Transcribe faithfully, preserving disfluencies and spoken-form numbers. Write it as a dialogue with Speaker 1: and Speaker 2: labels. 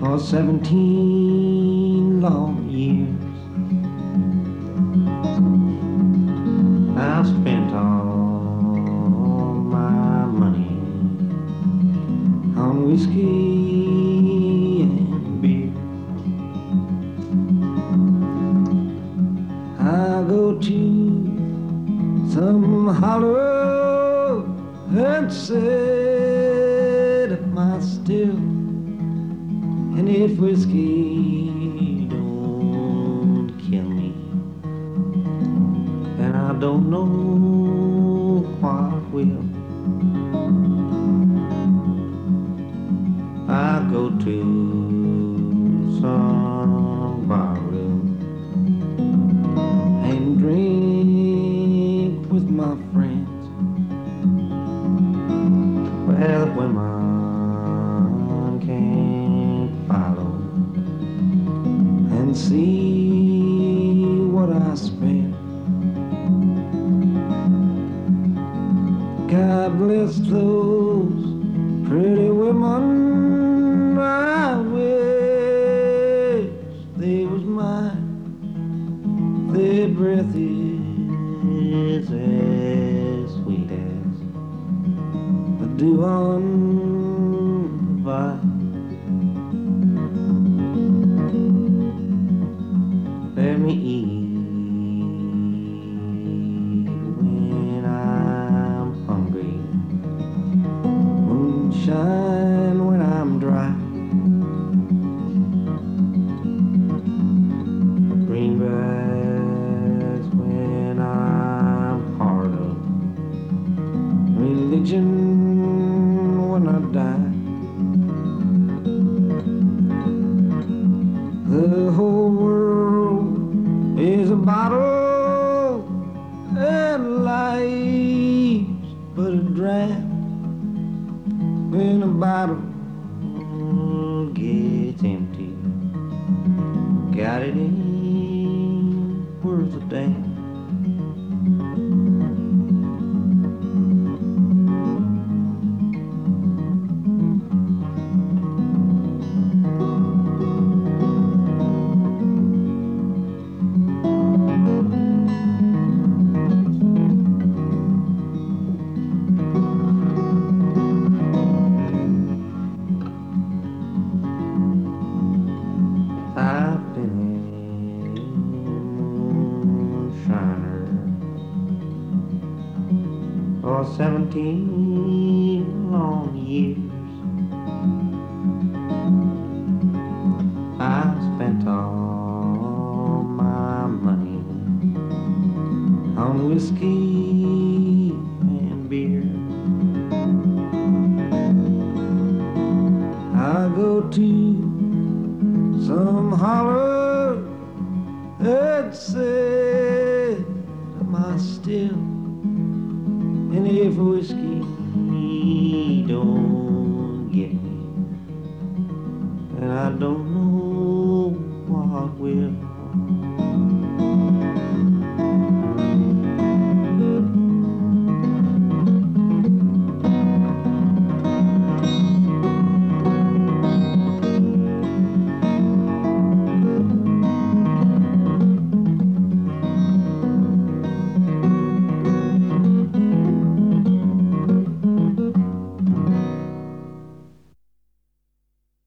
Speaker 1: for seventeen long years. I spent all my money on whiskey and beer. I go to some hollow and set up my still, and if whiskey don't kill me, then I don't know what will. I go to some bar room and drink with my friends. Well, the women can't follow and see what I spend. God bless those pretty women. I wish they was mine. Their breath is as sweet as the dew on the vine. Let me eat when I'm hungry, moonshine when I'm dry, greenbacks when I'm hard up, religion when I die. The whole world is a bottle and life's but a dram. When a bottle gets empty, got it ain't worth a damn. I've been a moonshiner for seventeen long years. I spent all my money on whiskey and beer. I go to some holler that said am I still, and if whiskey don't